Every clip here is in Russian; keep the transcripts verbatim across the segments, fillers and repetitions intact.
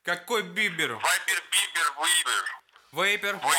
Какой бибер? Вайбер, бибер, выбер. Вейпер?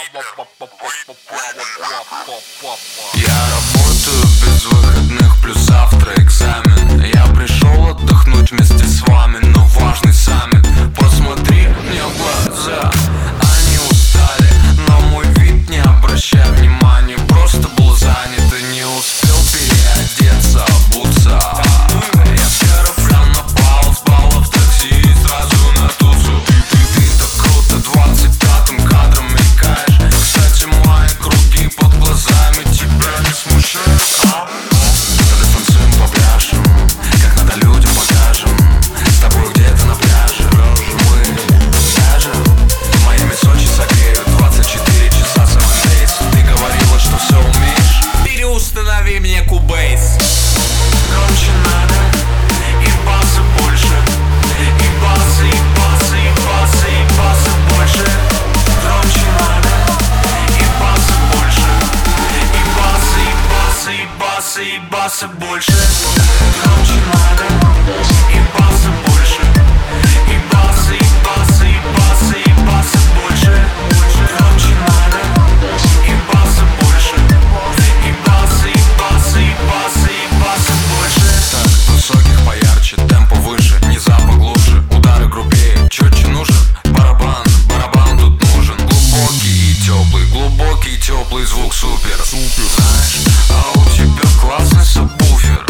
Я работаю без выходных, плюс завтра экзамен. Я пришел отдохнуть вместе с вами, но важный саммит. Посмотри мне в глаза, они устали, но мой вид не обращай внимания. Просто был занят и не успел переодеться, обуться. Я с корабля напал, с баллов такси и сразу на тусу. Ты так круто двадцать пятым кадром мелькаешь. Кстати, мои круги под глазами тебя не смущают? Тогда танцуем по пляжам, как надо людям покажем. С тобой где-то на пляже мы ляжем. Майами, Сочи согреют двадцать четыре часа seven days. Ты говорила, что все умеешь. Переустанови мне кубейс. Громче надо, и басы больше. И басы, и басы, и басы, и басы больше. Громче надо, и басы больше. И басы, и басы, и басы, и басы больше. Громче надо, и басы больше. И басы, и басы, и басы, и басы больше. Громче надо, и басы больше. И басы, и басы, и басы, и басы больше. Так, высоких поярче, темпо выше, не запах глуше, удары грубее, четче нужен барабан, барабан тут нужен. Глубокий и теплый, глубокий и теплый звук супер. Знаешь, а у тебя классный сабвуфер.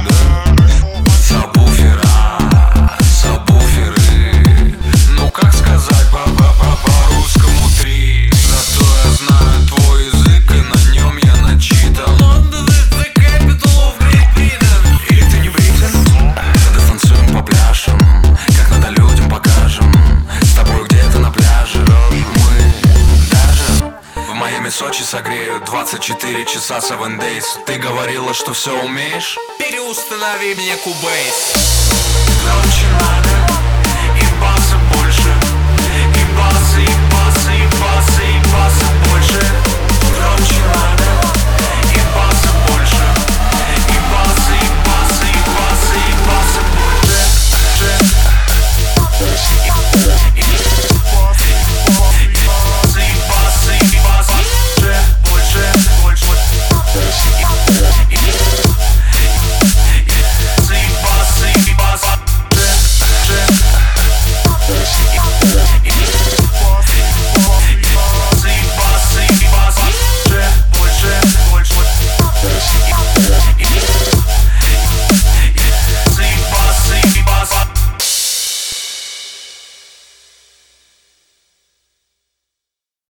Сабвуфера, сабвуферы. Ну как сказать по-по-по-по-русскому три. Зато я знаю твой язык и на нем я начитан. London is the capital of Great Britain. Или ты не бритен? Тогда танцуем по пляжам, как надо людям покажем. С тобой где-то на пляже мы даже в Майами, Сочи согреют двадцать четыре часа seven days. Ты говорила, что все умеешь. Переустанови мне кубейс. Громче надо,